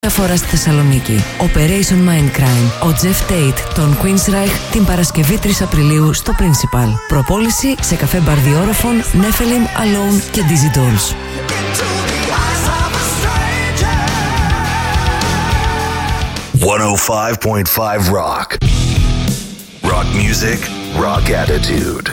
Φορά στη Θεσσαλονίκη. Operation Mindcrime. Ο Jeff Tate, τον Queensryche, την Παρασκευή 3 Απριλίου στο Principal. Προπόληση σε καφέ μπαρδιόροφων, Nephilim, Alone και Dizzy Dolls. 105.5 Rock. Rock music, rock attitude.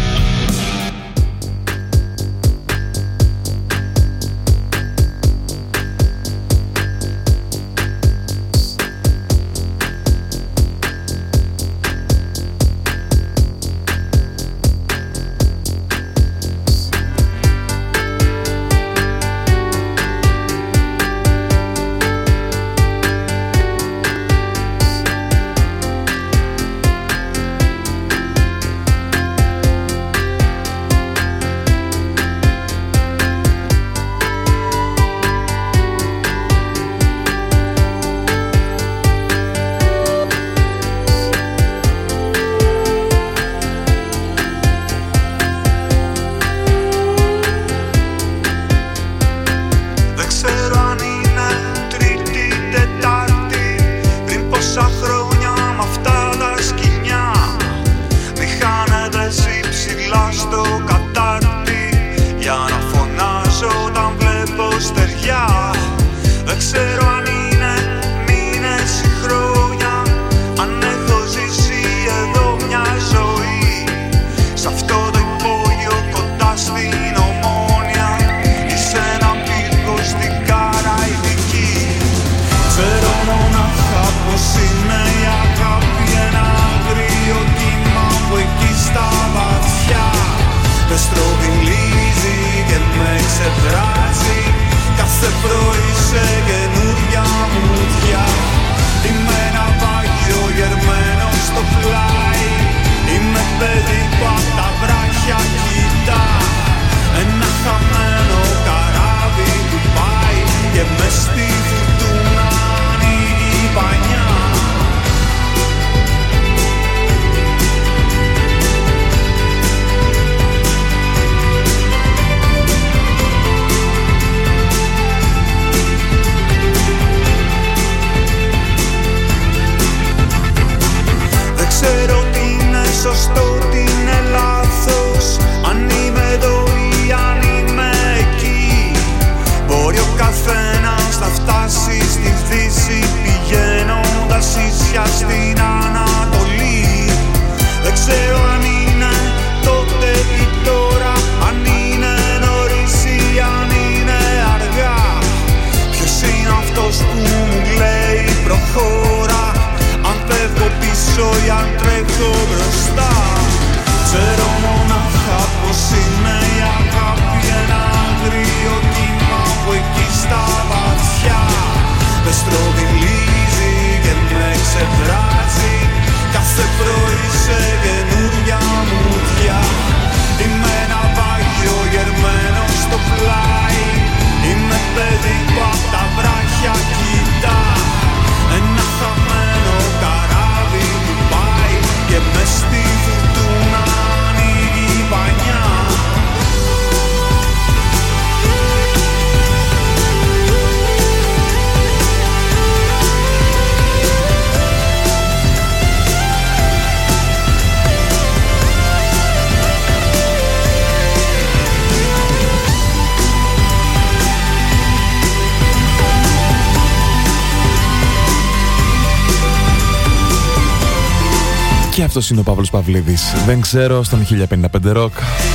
Και αυτός είναι ο Παύλος Παυλίδης. Δεν ξέρω, στον 1055 Rock.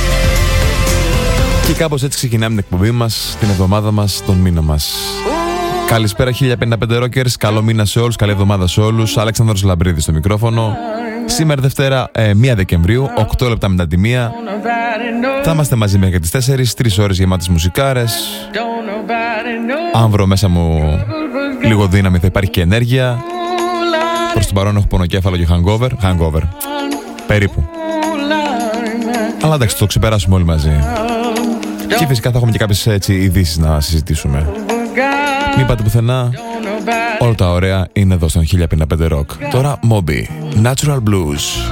Και κάπως έτσι ξεκινάμε την εκπομπή μας, την εβδομάδα μας, τον μήνα μας. Καλησπέρα 1055 Rockers, καλό μήνα σε όλους, καλή εβδομάδα σε όλους. Αλέξανδρος Λαμπρίδης στο μικρόφωνο. Σήμερα Δευτέρα 1 Δεκεμβρίου, 8 λεπτά μετά τη 1. Θα είμαστε μαζί μέχρι τις 4, 3 ώρες γεμάτες μουσικάρες. Αν βρω μέσα μου λίγο δύναμη θα υπάρχει και ενέργεια. Προς τον παρόν έχω πονοκέφαλο και hangover. Περίπου. Αλλά εντάξει, το ξεπεράσουμε όλοι μαζί. Και φυσικά θα έχουμε και κάποιες έτσι ειδήσεις να συζητήσουμε. Μην πάτε πουθενά. Όλα τα ωραία είναι εδώ στον 1055 Rock. Τώρα Moby, Natural Blues.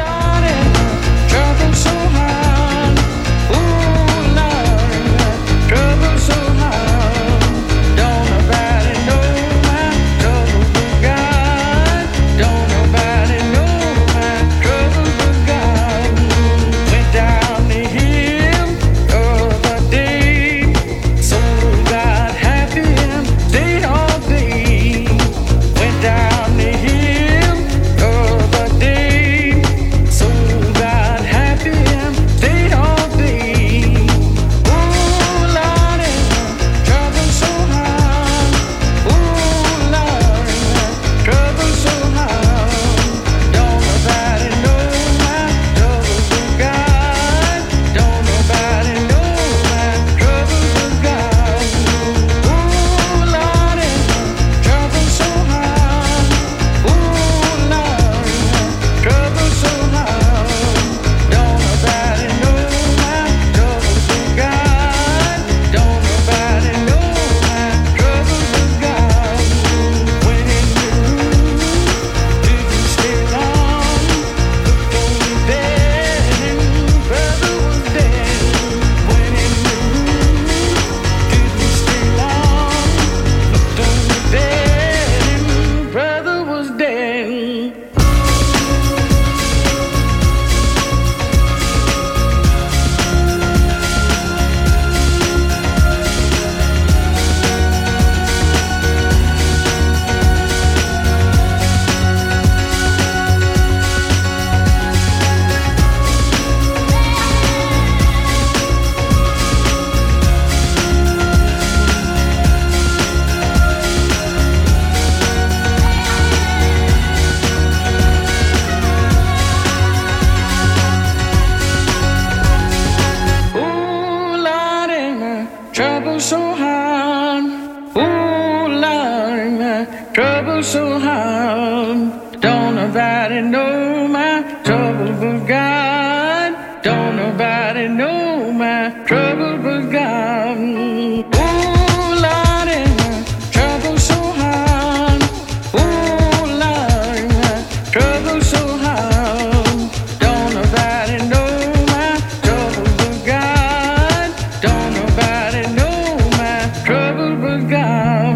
trouble so hard. Don't nobody know my trouble but God. Don't nobody know my trouble but God. Ooh, Lordy, my trouble so hard. Ooh, Lordy, my trouble so hard. Don't nobody know my trouble but God. Don't nobody know my trouble but God.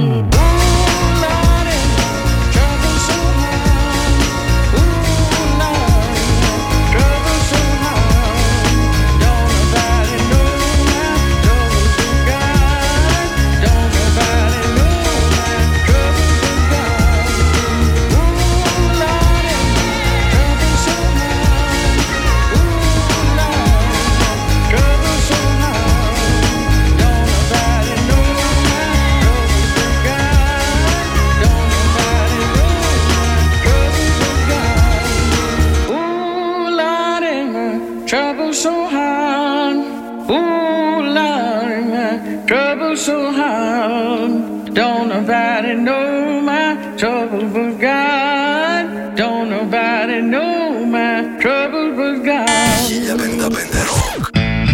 Trouble so hard, ooh Lord, my trouble so hard. Don't nobody know my trouble but God. Don't nobody know my trouble but God. 1055 Rock.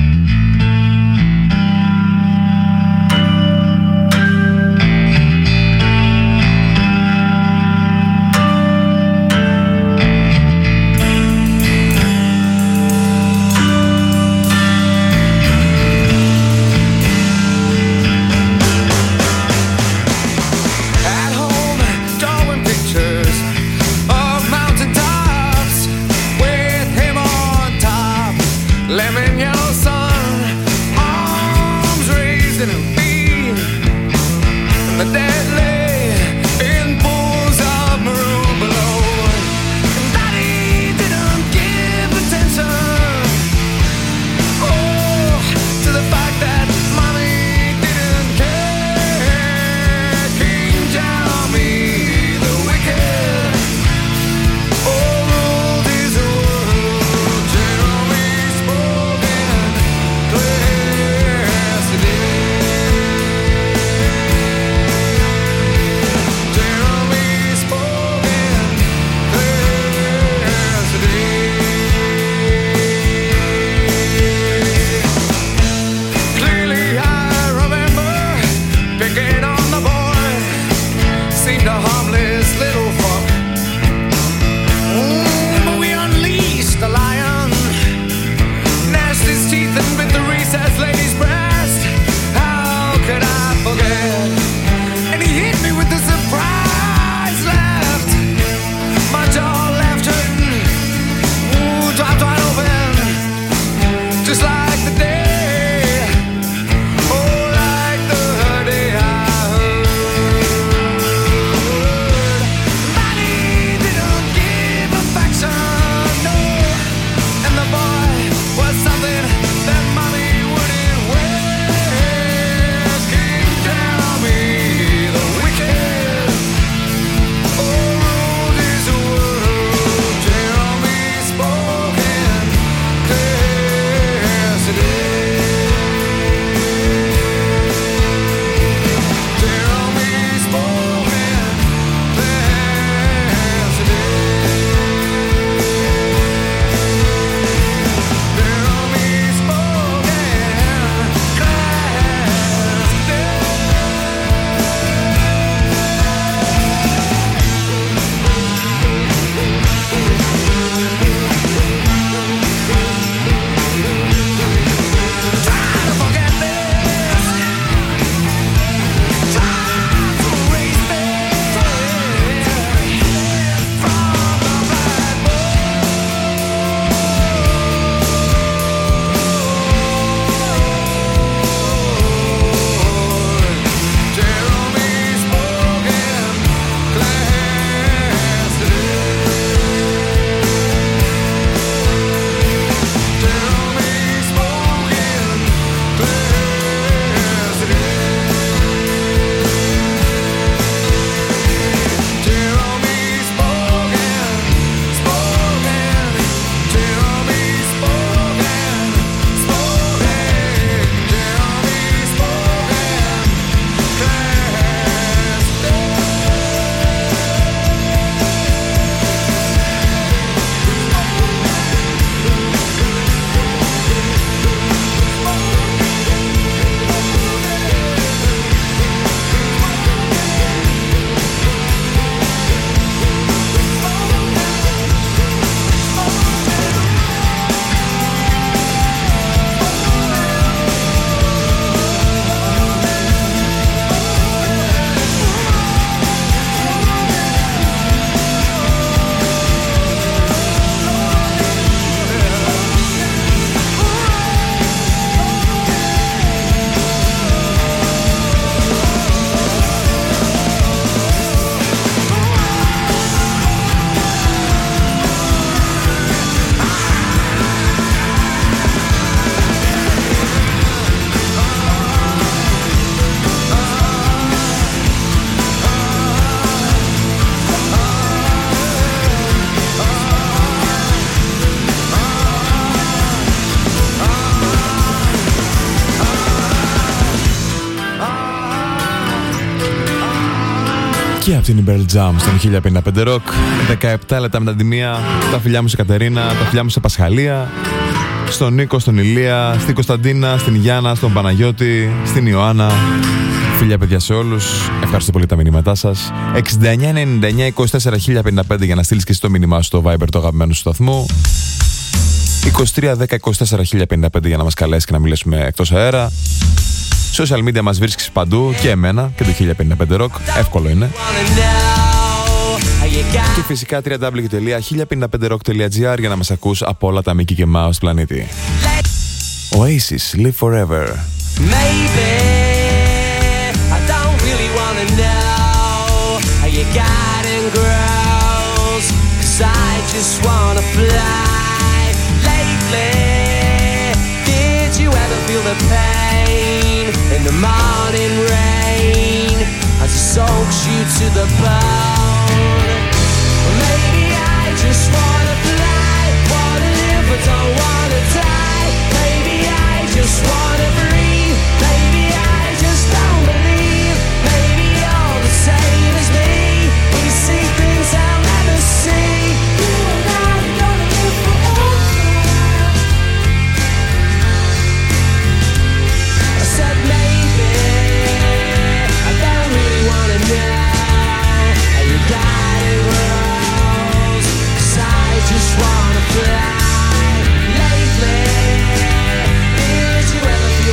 Lemon yellow sun, arms raised in a beam, and the dead lay in pools of maroon below. And Daddy didn't give attention, oh, to the fact that Mommy didn't care. King Jeremy the wicked, oh, ruled his world. Jeremy a harmless little fuck. But we unleashed the lion, gnashed his teeth and bit the recessed lady's breast. How could I forget? And he hit me with the surprise left. My jaw left hurting, ooh, dropped wide open, just like the day. Oh, like the day I heard. Και αυτή είναι η Pearl Jam στον 1055 Rock. 17 λεπτά μετά τη μία. Τα φιλιά μου σε Κατερίνα, τα φιλιά μου σε Πασχαλία, στον Νίκο, στον Ηλία, στην Κωνσταντίνα, στην Γιάννα, στον Παναγιώτη, στην Ιωάννα. Φιλιά παιδιά σε όλους. Ευχαριστώ πολύ τα μηνύματά σας. 69-99-24-1055 για να στείλεις και εσύ το μήνυμά στο Viber του αγαπημένου σου σταθμού. 23-10-24-1055 για να μας καλέσει και να μιλήσουμε εκτός αέρα. Social media μας βρίσκεις παντού, και εμένα και το 1055 Rock. Εύκολο είναι. Και φυσικά www.1055rock.gr για να μας ακούς από όλα τα μήκη και μάους του πλανήτη. Oasis, Live Forever. Maybe I don't really wanna know how your garden grows, 'cause I just wanna fly. Lately, did you ever feel the pain in the morning rain as it soaks you to the bone? Well, maybe I just wanna fly, wanna live but don't wanna die. Maybe I just wanna breathe. Maybe I just don't believe. Maybe you're the same as me. We see things I'll never see. You and I are gonna live forever. I said maybe I don't really wanna know how you got it rose, 'cause I just wanna fly. Lately, did you ever feel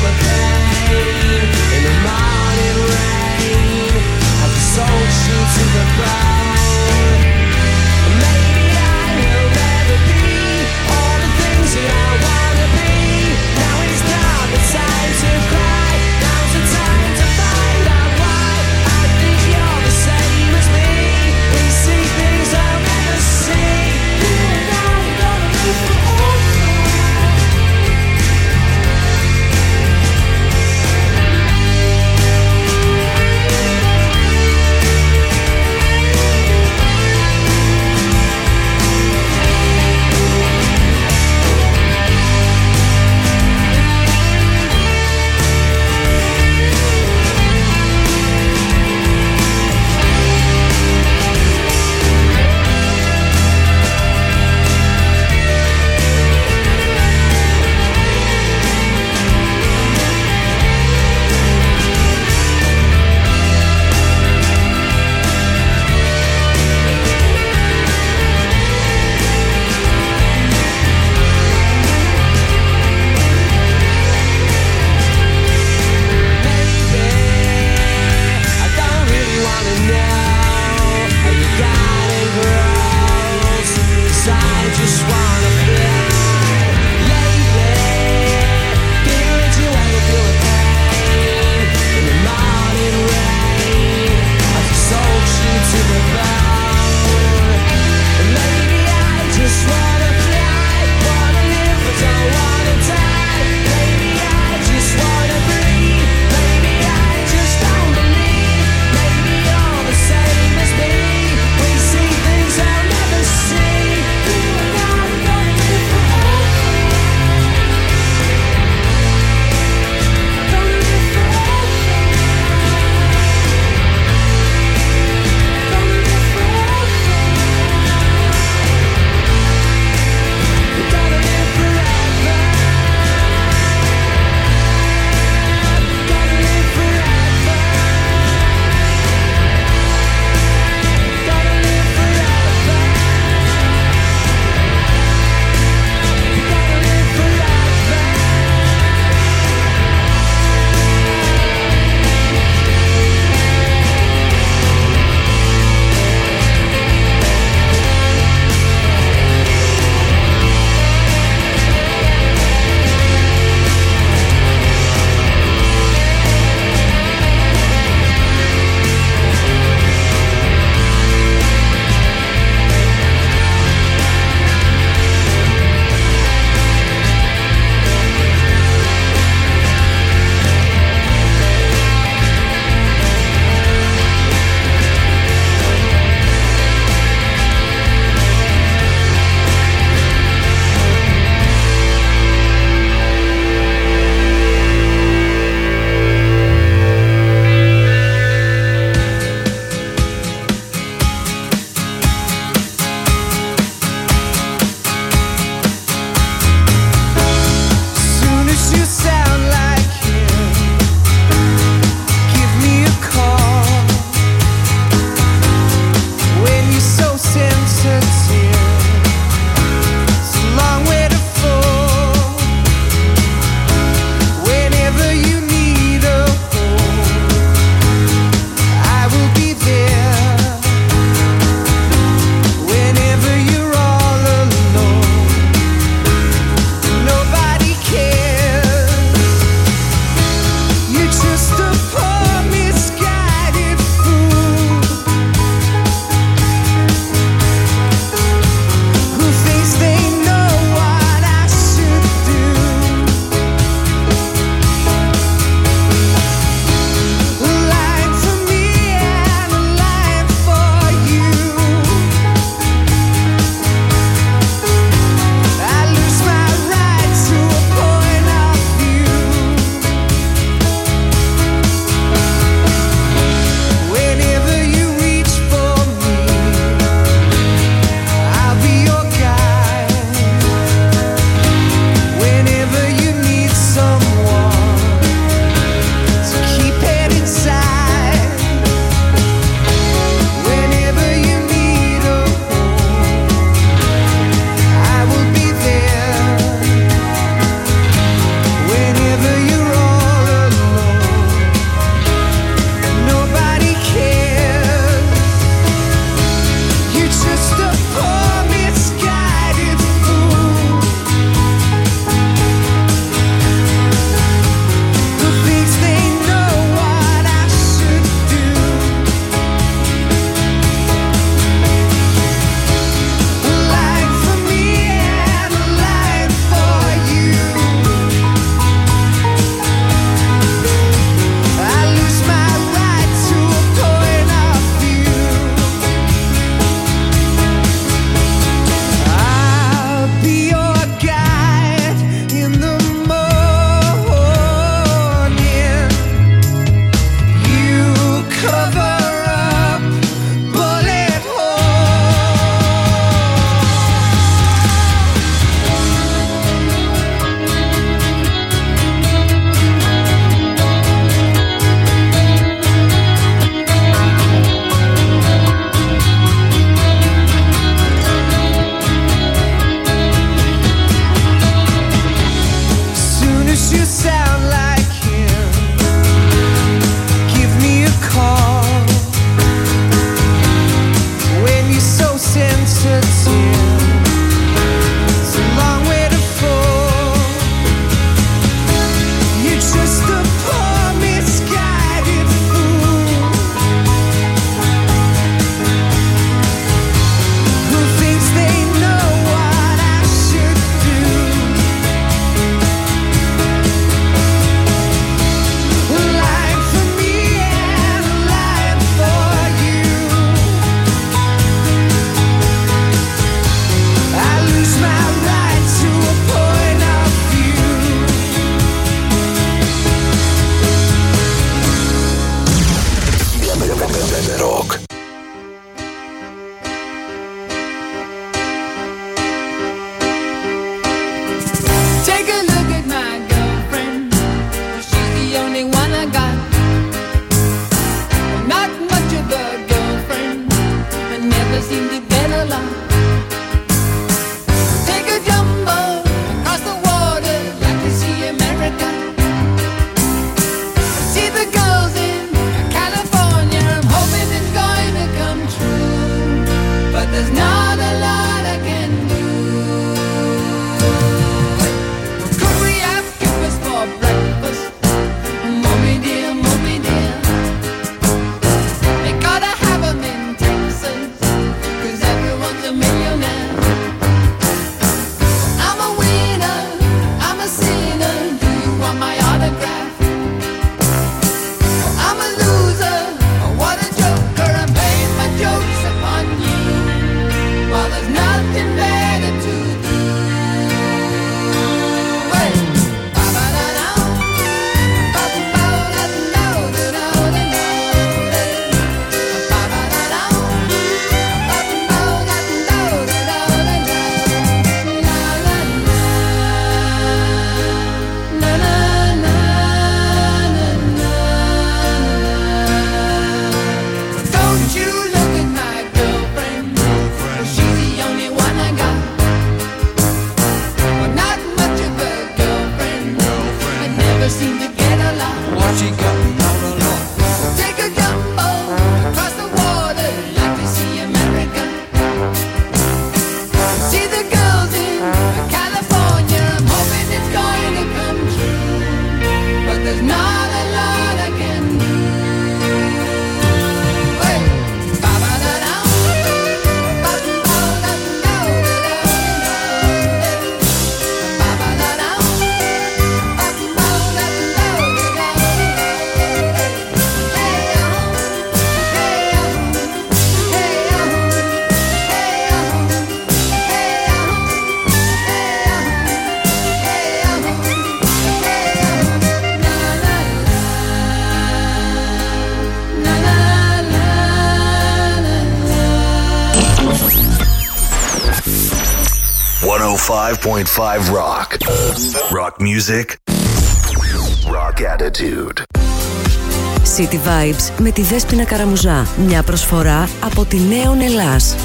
105.5 Rock. Rock music. Rock attitude. City Vibes με τη Δέσποινα Καραμουζά. Μια προσφορά από τη Νέον Ελλάς.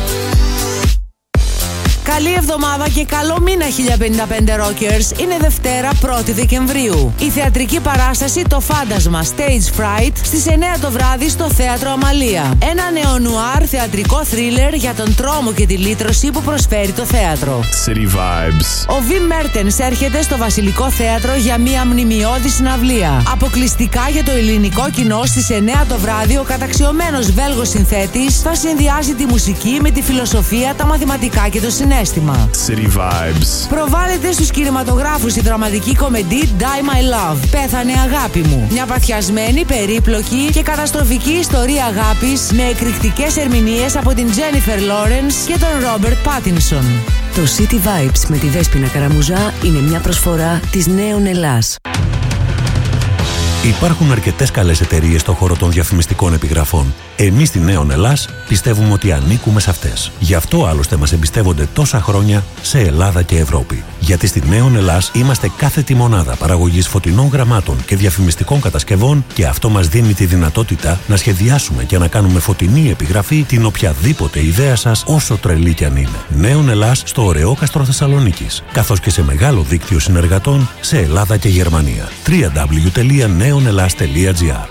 Καλή εβδομάδα και καλό μήνα 1055 Rockers. Είναι Δευτέρα 1η Δεκεμβρίου. Η θεατρική παράσταση Το Φάντασμα Stage Fright στις 9 το βράδυ στο Θέατρο Αμαλία. Ένα νεονουάρ θεατρικό θρίλερ για τον τρόμο και τη λύτρωση που προσφέρει το θέατρο. City Vibes. Ο Βιμ Μέρτενς έρχεται στο Βασιλικό Θέατρο για μια μνημειώδη συναυλία. Αποκλειστικά για το ελληνικό κοινό στις 9 το βράδυ ο καταξιωμένος Βέλγος συνθέτης θα συνδυάζει τη μουσική με τη φιλοσοφία, τα μαθηματικά και το συνέστημα. City Vibes. Προβάλλεται στους κινηματογράφους η δραματική κομεντή Die My Love. Πέθανε αγάπη μου. Μια παθιασμένη, περίπλοκη και καταστροφική ιστορία αγάπης με εκρηκτικές ερμηνείες από την Jennifer Lawrence και τον Robert Pattinson. Το City Vibes με τη Δέσποινα Καραμουζά είναι μια προσφορά της Νέων Ελλάς. Υπάρχουν αρκετές καλές εταιρείες στον χώρο των διαφημιστικών επιγραφών. Εμείς στη Νέον Ελλάς πιστεύουμε ότι ανήκουμε σε αυτές. Γι' αυτό άλλωστε μας εμπιστεύονται τόσα χρόνια σε Ελλάδα και Ευρώπη. Γιατί στη Νέον Ελλάς είμαστε κάθετη μονάδα παραγωγής φωτεινών γραμμάτων και διαφημιστικών κατασκευών και αυτό μας δίνει τη δυνατότητα να σχεδιάσουμε και να κάνουμε φωτεινή επιγραφή την οποιαδήποτε ιδέα σας, όσο τρελή κι αν είναι. Νέον Ελλάς στο ωραίο κάστρο Θεσσαλονίκης, καθώς και σε μεγάλο δίκτυο συνεργατών σε Ελλάδα και Γερμανία. www.neonellas.gr.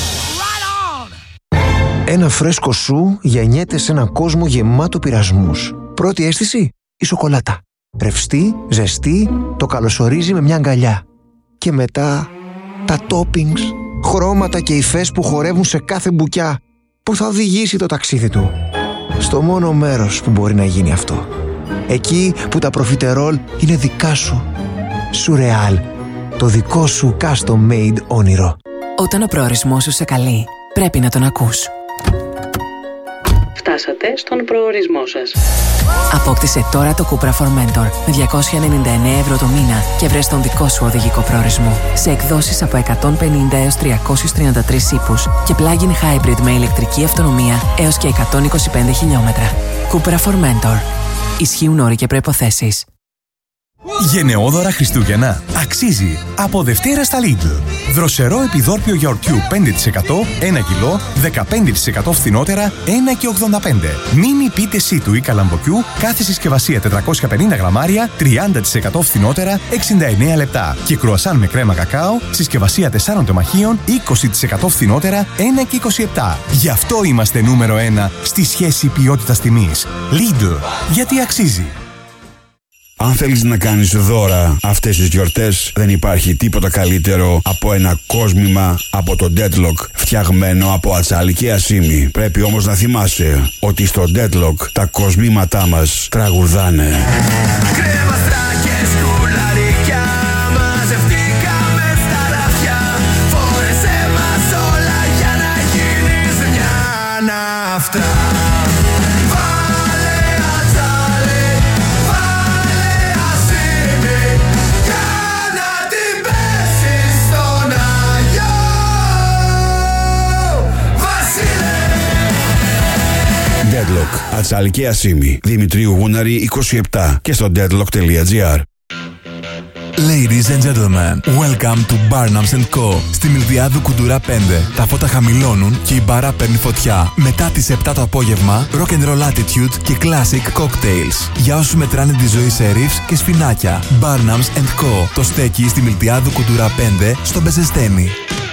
Ένα φρέσκο σου γεννιέται σε έναν κόσμο γεμάτο πειρασμούς. Πρώτη αίσθηση, η σοκολάτα. Ρευστή, ζεστή, το καλωσορίζει με μια αγκαλιά. Και μετά, τα toppings, χρώματα και υφές που χορεύουν σε κάθε μπουκιά, που θα οδηγήσει το ταξίδι του στο μόνο μέρος που μπορεί να γίνει αυτό. Εκεί που τα προφιτερόλ είναι δικά σου. Σουρεάλ, το δικό σου custom made όνειρο. Όταν ο προορισμός σου σε καλεί, πρέπει να τον ακούς. Φτάσατε στον προορισμό σας. Απόκτησε τώρα το Cupra Formentor με 299 ευρώ το μήνα και βρες τον δικό σου οδηγικό προορισμό. Σε εκδόσεις από 150 έως 333 ύπους και plug-in hybrid με ηλεκτρική αυτονομία έως και 125 χιλιόμετρα. Cupra Formentor. Ισχύουν όροι και προϋποθέσεις. Γενναιόδωρα Χριστούγεννα. Αξίζει. Από Δευτέρα στα Lidl. Δροσερό επιδόρπιο γιαουρτιού 5%, 1 κιλό, 15% φθηνότερα, 1,85. Μίνι πίτε σίτου ή καλαμποκιού, κάθε συσκευασία 450 γραμμάρια, 30% φθηνότερα, 69 λεπτά. Και κρουασάν με κρέμα κακάο, συσκευασία 4 τεμαχίων, 20% φθηνότερα, 1,27. Γι' αυτό είμαστε νούμερο 1 στη σχέση ποιότητας-τιμής. Lidl. Γιατί αξίζει. Αν θέλεις να κάνεις δώρα αυτές τις γιορτές, δεν υπάρχει τίποτα καλύτερο από ένα κόσμημα από το Deadlock, φτιαγμένο από ατσάλι και ασίμι. Πρέπει όμως να θυμάσαι ότι στο Deadlock τα κοσμήματά μας τραγουδάνε. Κρέμαστρα και σκουλαρίκια, μαζευτήκαμε στα ραφιά. Φόρεσέ μας όλα για να γίνεις μια ναυτρά. Deadlock, ατσάλι και ασίμι. Δημητρίου Γούναρη 27 και στο deadlock.gr. Ladies and gentlemen, welcome to Barnums & Co. Στη Μιλδιάδου Κουντουρά 5. Τα φώτα χαμηλώνουν και η μπάρα παίρνει φωτιά. Μετά τις 7 το απόγευμα, rock and roll attitude και classic cocktails. Για όσους μετράνε τη ζωή σε ρίφς και σφινάκια. Barnums & Co. Το στέκει στη Μιλδιάδου Κουντουρά 5 στο Μπεζεστένι.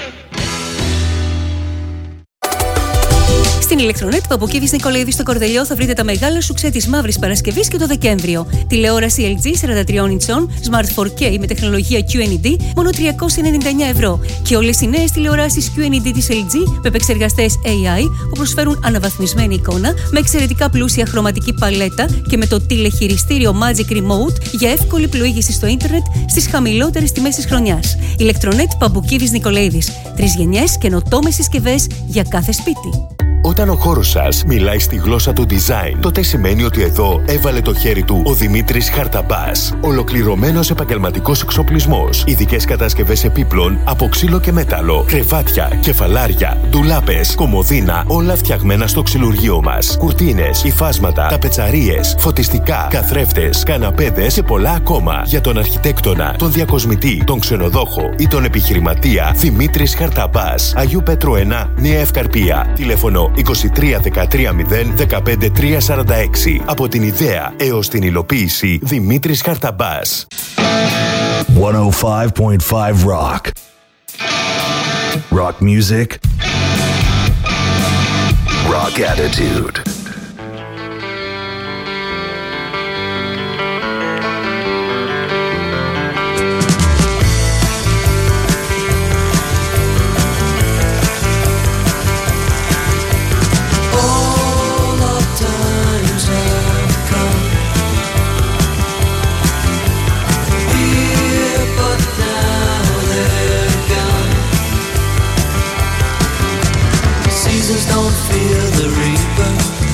Στην Ηλεκτρονέτ Παπουκίδης Νικολαίδη στο Κορδελιό θα βρείτε τα μεγάλα σουξέ της Μαύρης Παρασκευής και το Δεκέμβριο. Τηλεόραση LG 43 inch Smart 4K με τεχνολογία QNED μόνο 399 ευρώ. Και όλες οι νέες τηλεοράσεις QNED της LG με επεξεργαστές AI που προσφέρουν αναβαθμισμένη εικόνα με εξαιρετικά πλούσια χρωματική παλέτα και με το τηλεχειριστήριο Magic Remote για εύκολη πλοήγηση στο ίντερνετ στις χαμηλότερες τιμές της χρονιάς. Ηλεκτρονέτ Παπουκίδης Νικολαίδης. 3 γενιές καινοτόμες συσκευές για κάθε σπίτι. Όταν ο χώρος σας μιλάει στη γλώσσα του design, τότε σημαίνει ότι εδώ έβαλε το χέρι του ο Δημήτρης Χαρταμπάς. Ολοκληρωμένος επαγγελματικός εξοπλισμός. Ειδικές κατασκευές επίπλων από ξύλο και μέταλλο. Κρεβάτια, κεφαλάρια, ντουλάπες, κομοδίνα, όλα φτιαγμένα στο ξυλουργείο μας. Κουρτίνες, υφάσματα, ταπετσαρίες, φωτιστικά, καθρέφτες, καναπέδες και πολλά ακόμα. Για τον αρχιτέκτονα, τον διακοσμητή, τον ξενοδόχο ή τον επιχειρηματία, Δημήτρης Χαρταμπάς. Αγίου Πέτρου 1, Νέα Ευκαρπία. Τηλέφωνο 23 13 0 15 346. Από την ιδέα έως την υλοποίηση, Δημήτρης Χαρταμπάς. 105.5 Rock. Rock music. Rock attitude. Don't fear the reaper.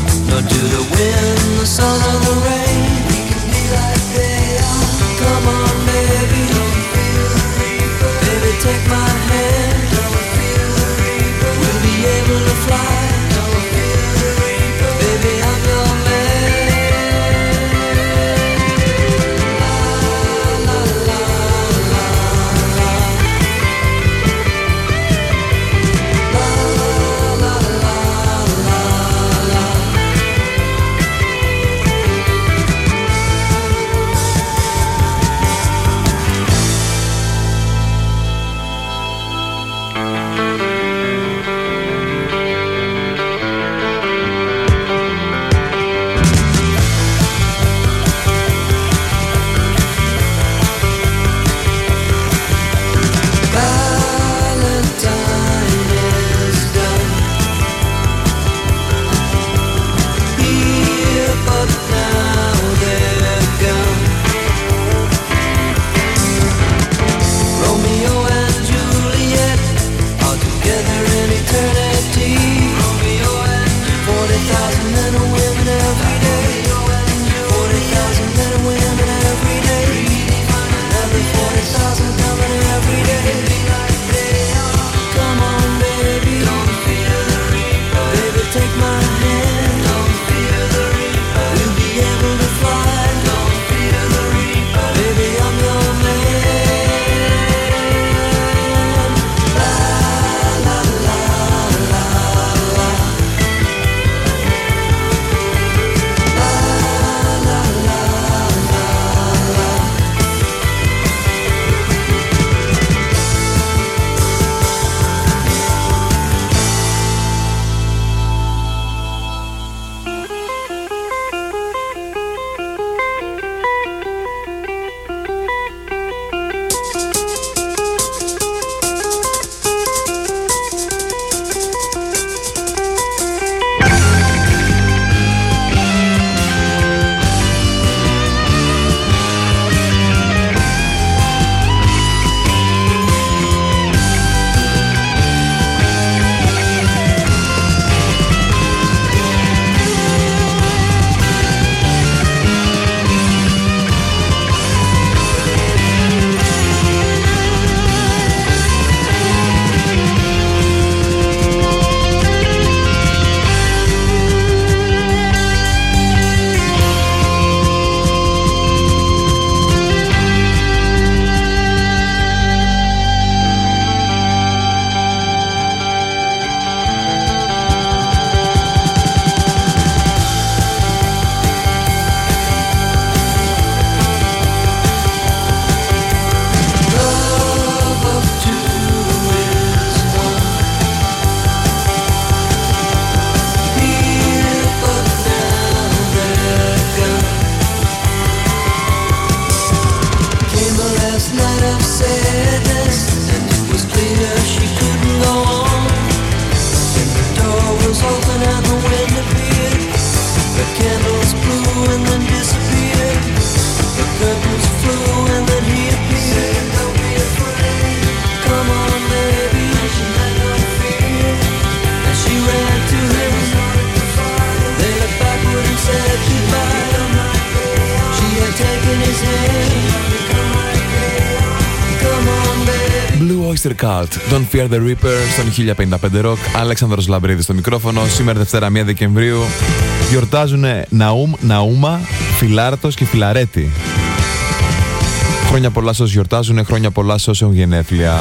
Oyster Cult, Don't Fear the Reaper στον 1055 Rock. Αλέξανδρος Λαμπρίδης στο μικρόφωνο. Σήμερα Δευτέρα 1 Δεκεμβρίου γιορτάζουν Ναούμ, Ναούμα, Φιλάρτος και Φιλαρέτη. Χρόνια πολλά σε όσους γιορτάζουν, χρόνια πολλά σε όσους έχουν γενέθλια.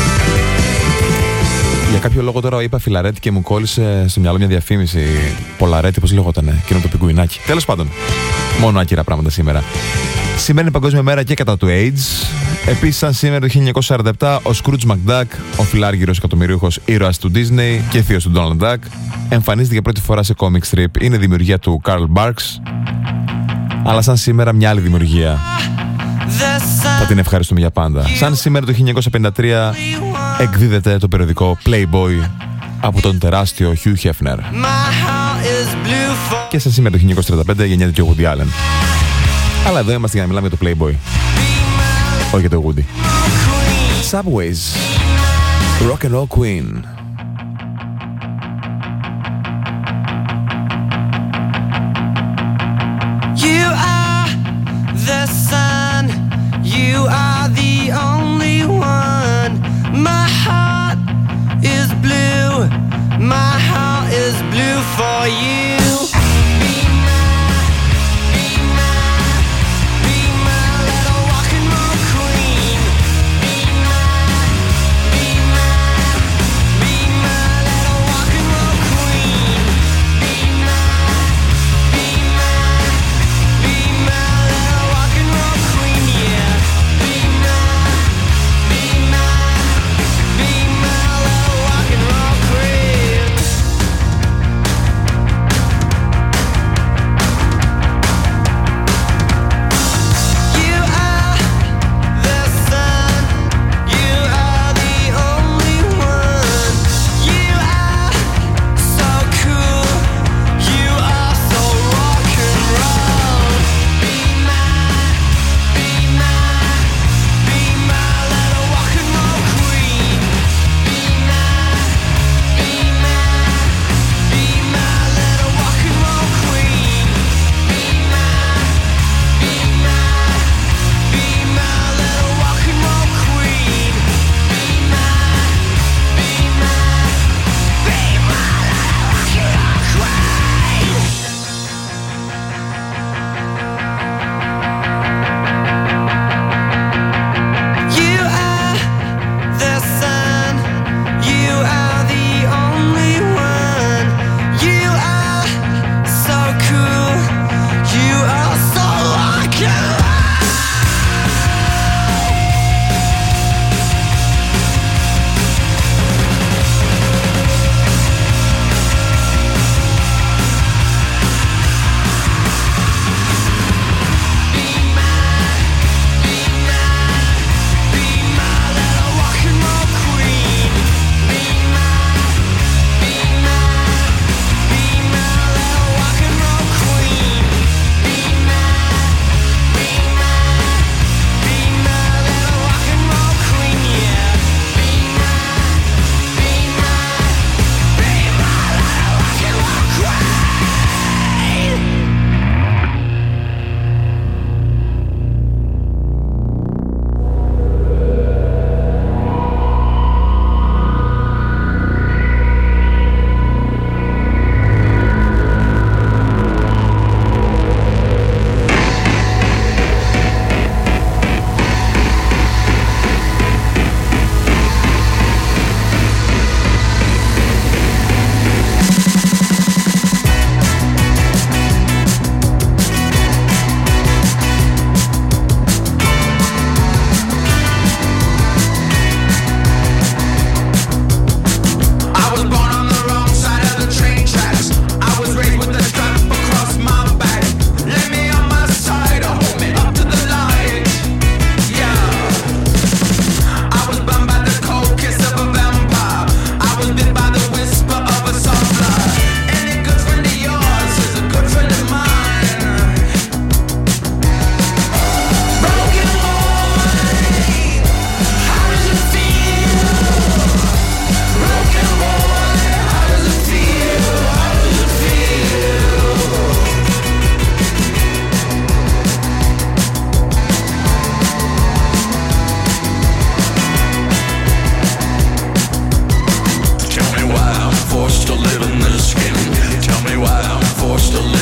Για κάποιο λόγο τώρα είπα Φιλαρέτη και μου κόλλησε στο μυαλό μια διαφήμιση. Πολαρέτη, πώς λεγότανε, εκείνο το πιγκουινάκι. Τέλος πάντων, μόνο άκυρα πράγματα σήμερα. Σήμερα είναι Παγκόσμια Μέρα και κατά του AIDS. Επίσης, σαν σήμερα το 1947, ο Scrooge McDuck, ο φιλάργυρος εκατομμυρίουχος ήρωας του Disney και θείος του Donald Duck, εμφανίστηκε για πρώτη φορά σε comic strip. Είναι δημιουργία του Carl Barks. Αλλά σαν σήμερα μια άλλη δημιουργία θα την ευχαριστούμε για πάντα. Σαν σήμερα το 1953 εκδίδεται το περιοδικό Playboy από τον τεράστιο Hugh Hefner. Και σαν σήμερα το 1935 γεννιέται και ο Woody Allen. Αλλά εδώ είμαστε για να μιλάμε για το Playboy, όχι για το Woody. Subways, Rock and Roll Queen. You are the sun, you are the only one. My heart is blue, my heart is blue for you. Be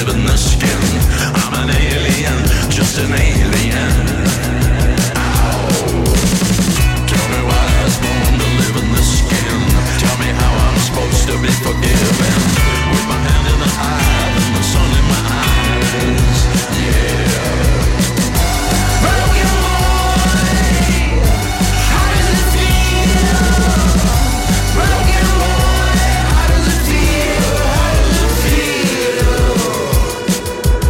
live in this skin. I'm an alien, just an alien. Tell me why I was born to live in this skin. Tell me how I'm supposed to be forgiven. With my hand in the hive and the sun in my eyes. Yeah. Broken boy, how does it feel? Broken boy, how does it feel? How does it feel?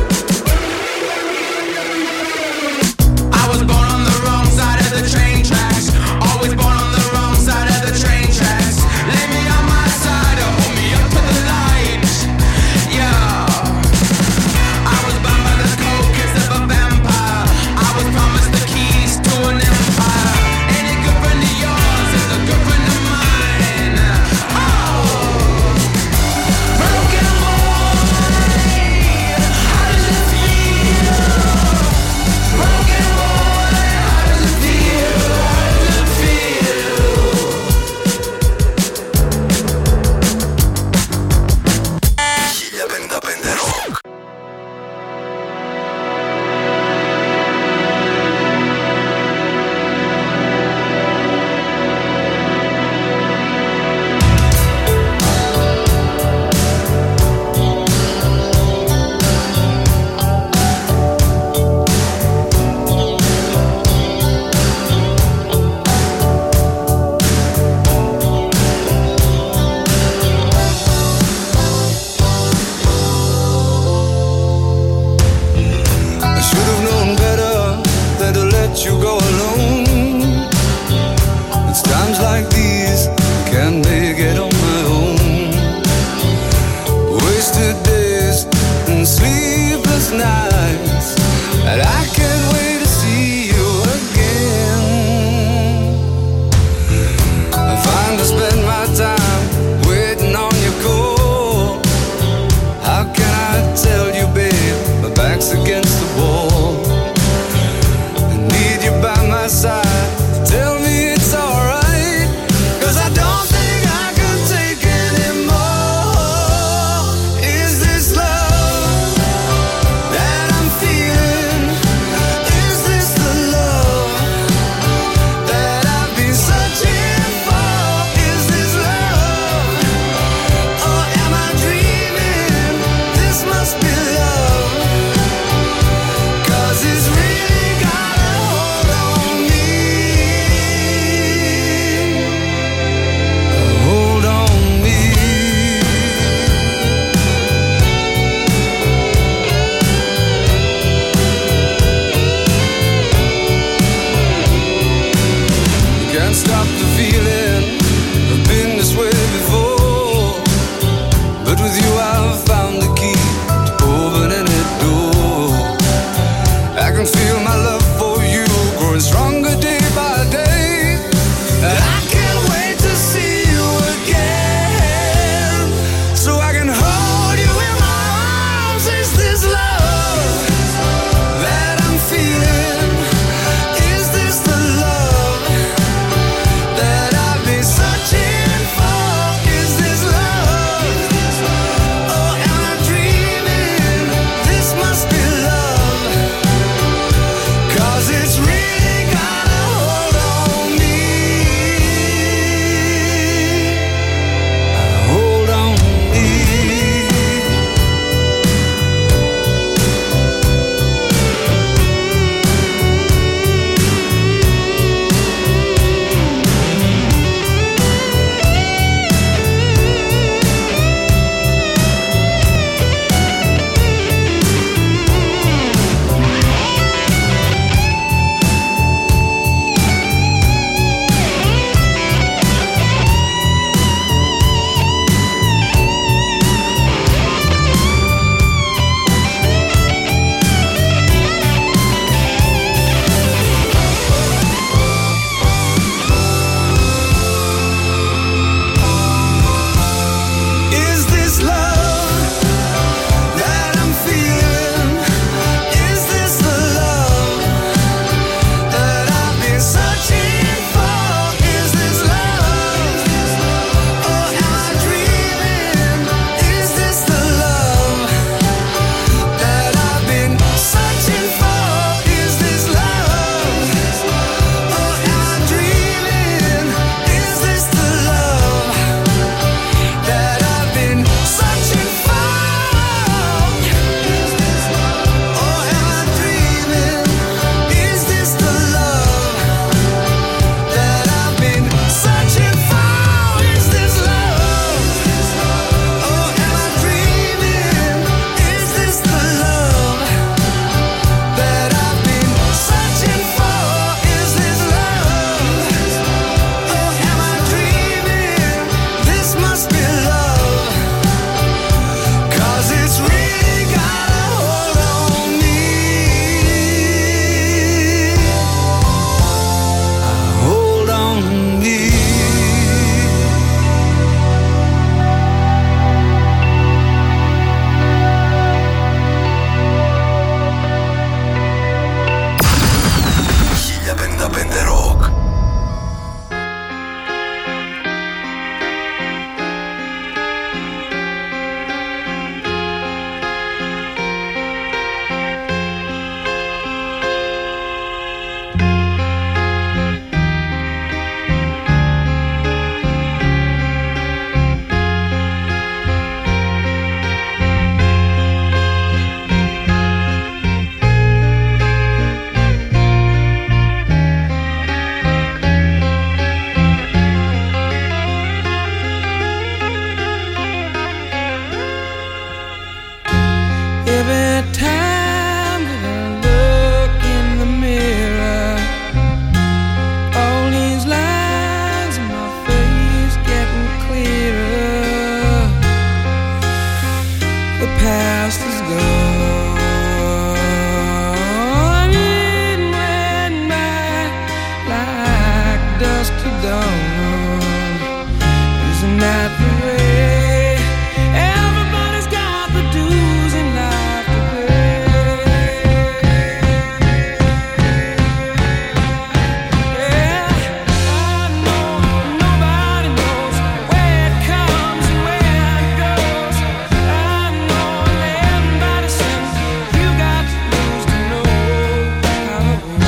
Every time that I look in the mirror, all these lines in my face getting clearer. The past is gone, it went by like dust to dawn. Isn't that the way? Everybody's got the dues in life to pay. Yeah, I know nobody knows where it comes and where it goes. I know everybody sings, you got to lose to know how it goes.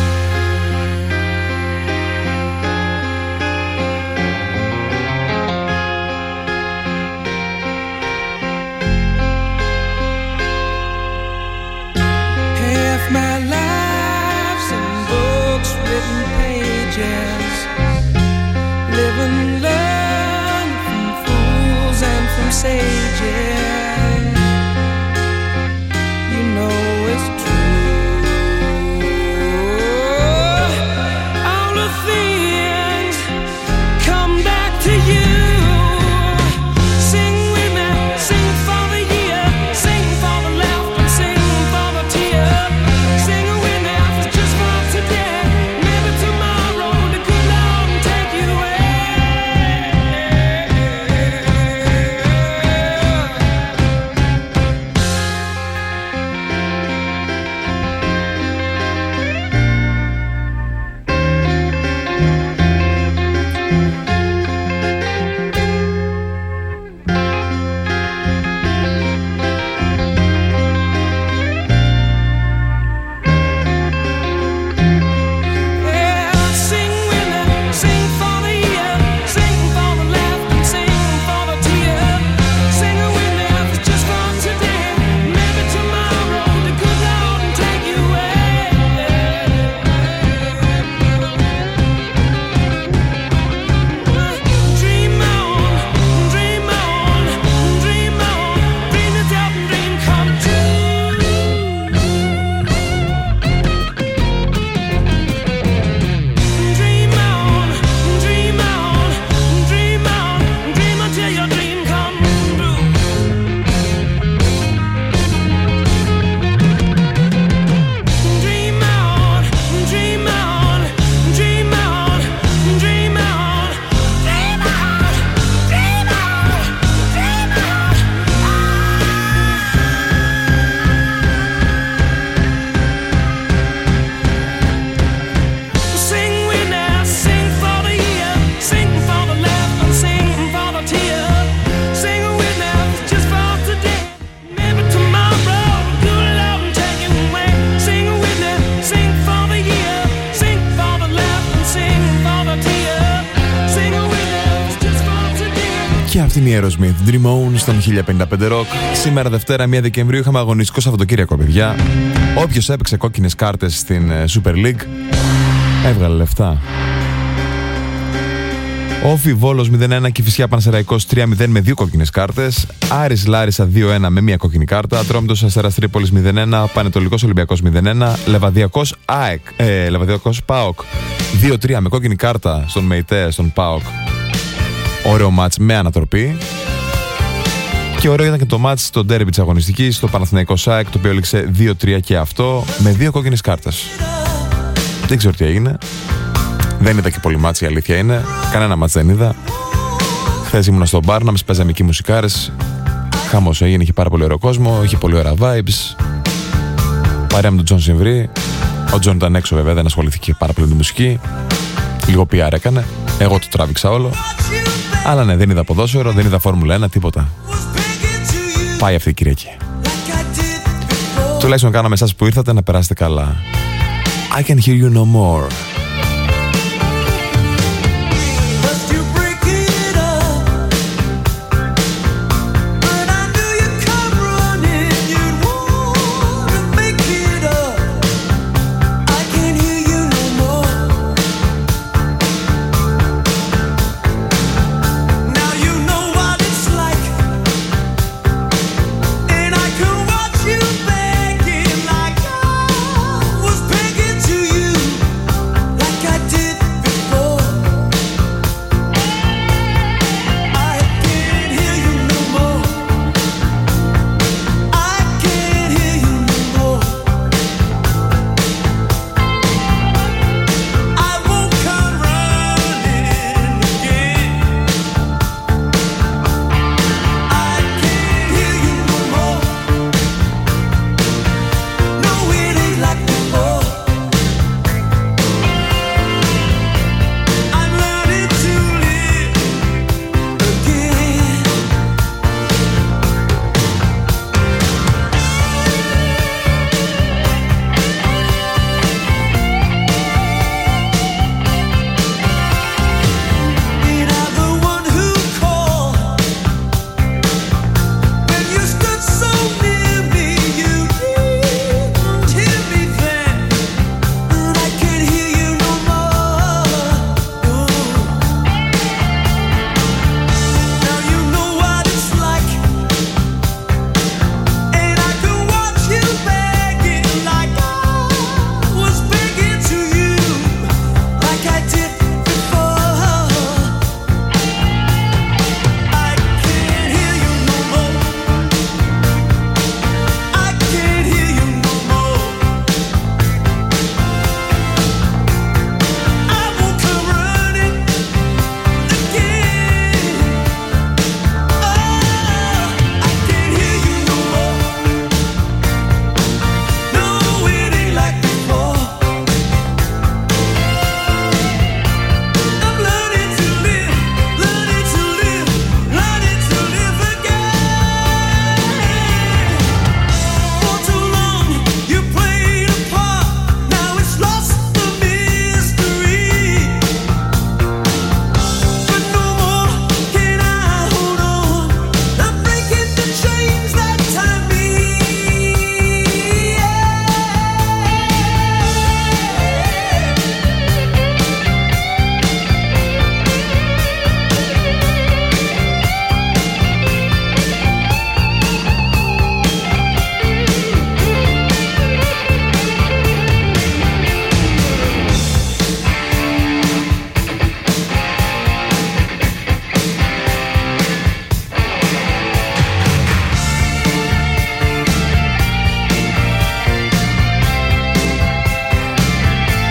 Half my life's in books, written pages. Live and learn from fools and from sages. You know it's true. All the things come back to you. Sing with me, sing for the year, sing for the laughter, sing for the tear. Sing with me, just for today. Maybe tomorrow the good Lord will take you away. Yeah, sing with me, sing for the year, sing for the laughter, sing for the tear. Sing with me, just for today. Maybe tomorrow the good Lord will take you away. Dream on, dream on, dream on, dream it out and dream come true. Dream on, dream on, dream on, dream until your dream come true. Dream on, dream on, dream on, dream on, dream on, dream on, dream on. Sing with me, sing for the year, sing for the laughter, sing for the tear. Sing with me, just for today. Maybe tomorrow, good Lord will take you away. Sing with me, sing for the year, sing for the laughter, sing for the tear. Sing with me, just for today. Και αυτή είναι η Aerosmith, Dream On στον 1055 Rock. Σήμερα Δευτέρα 1 Δεκεμβρίου είχαμε αγωνιστικό Σαββατοκύριακο, παιδιά. Όποιος έπαιξε κόκκινες κάρτες στην Super League έβγαλε λεφτά. Όφι Βόλος 0-1 και Κηφισιά Πανσεραϊκός 3-0 με 2 κόκκινες κάρτες. Άρης Λάρισα 2-1 με 1 κόκκινη κάρτα. Ατρόμητος Αστέρας Τρίπολης 0-1. Πανετολικός Ολυμπιακός 0-1. Λεβαδιακός ΠΑΟΚ 2-3 με κόκκινη κάρτα στον ΜΕΙΤΕ, στον ΠΑΟΚ. Ωραίο μάτς με ανατροπή. Και ωραίο ήταν και το μάτς στο ντέρμπι της αγωνιστικής, στο Παναθηναϊκό ΣΑΕΚ, το οποίο έληξε 2-3 και αυτό με 2 κόκκινες κάρτες. Δεν ξέρω τι έγινε. Δεν είδα και πολύ μάτς, η αλήθεια είναι. Κανένα μάτς δεν είδα. Χθες ήμουν στο μπαρ να μας παίζαμε εκεί μουσικάρες. Χαμός έγινε, είχε πάρα πολύ ωραίο κόσμο, είχε πολύ ωραία vibes. Παρέα με τον Τζον Συμβρή. Ο Τζον ήταν έξω βέβαια, δεν ασχολήθηκε πάρα πολύ με τη μουσική. Λίγο PR έκανε. Εγώ το τράβηξα όλο. Αλλά ναι, δεν είδα ποδόσφαιρο, δεν είδα Φόρμουλα 1, τίποτα. Πάει αυτή η Κυριακή. Τουλάχιστον κάναμε εσάς που ήρθατε να περάσετε καλά. I can hear you no more.